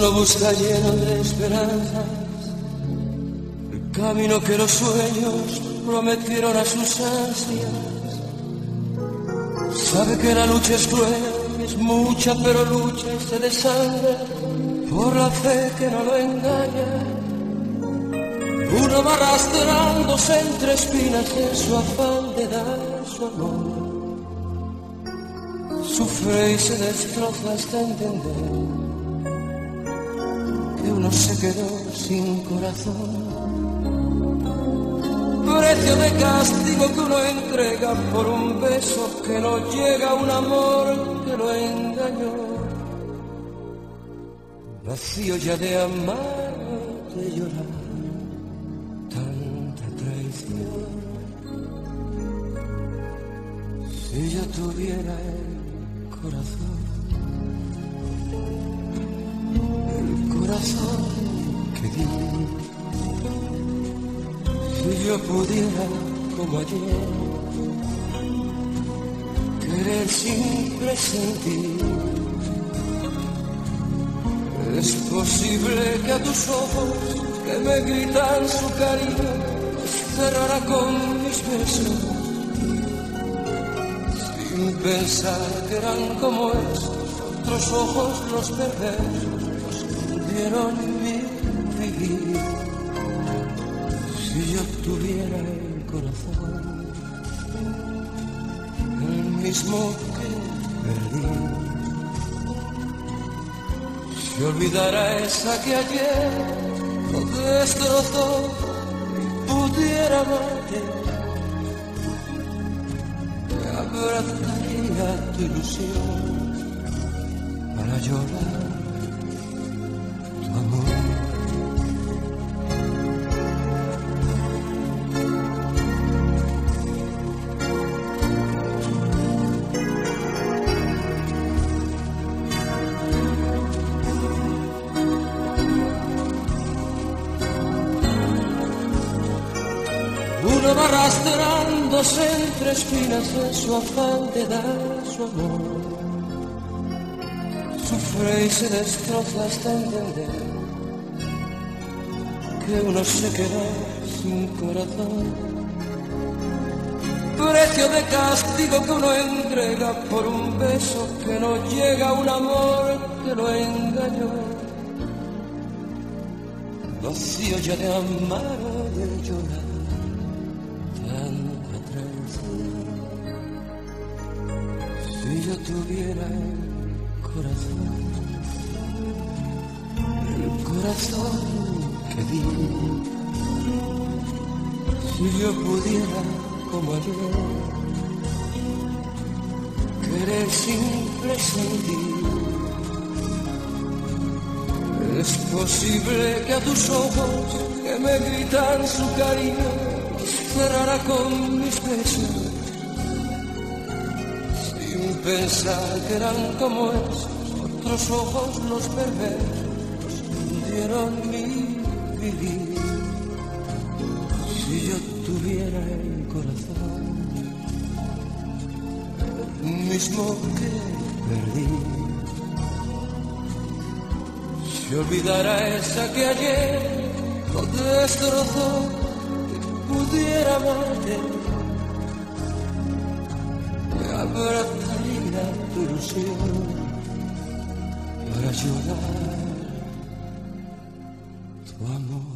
Uno busca lleno de esperanzas el camino que los sueños prometieron a sus ansias. Sabe que la lucha es cruel, es mucha, pero lucha y se desangra por la fe que no lo engaña. Uno va arrastrándose entre espinas en su afán de dar su amor. Sufre y se destroza hasta entender que uno se quedó sin corazón. Precio de castigo que uno entrega por un beso que no llega, un amor que lo engañó. Vacío ya de amar, de llorar, tanta traición. Si yo tuviera el corazón que di, si yo pudiera como ayer querer sin presentir, es posible que a tus ojos que me gritan su cariño cerrara con mis besos, sin pensar que eran como estos otros ojos los perversos que hundieron mi vivir. Si yo tuviera el corazón, el mismo que perdí, si olvidara esa que ayer lo destrozó y pudiera amarte, te abrazaría tu ilusión para llorar tu amor. Uno va arrastrándose entre espinas en su afán de dar su amor. Sufre y se destroza hasta entender que uno se quedó sin corazón. Precio de castigo que uno entrega por un beso que no llega, un amor que lo engañó. Vacío ya de amar o de llorar, tanta traición. Si yo tuviera el corazón que di, si yo pudiera como ayer querer sin presentir, es posible que a tus ojos que me gritan su cariño cerrara con mis besos, sin pensar que eran como esos otros ojos los perversos que hundieron mi vivir. Si yo tuviera el corazón, el mismo que perdí, si olvidara esa que ayer lo destrozó y pudiera amarte, me abrazaría tu ilusión para llorar tu amor.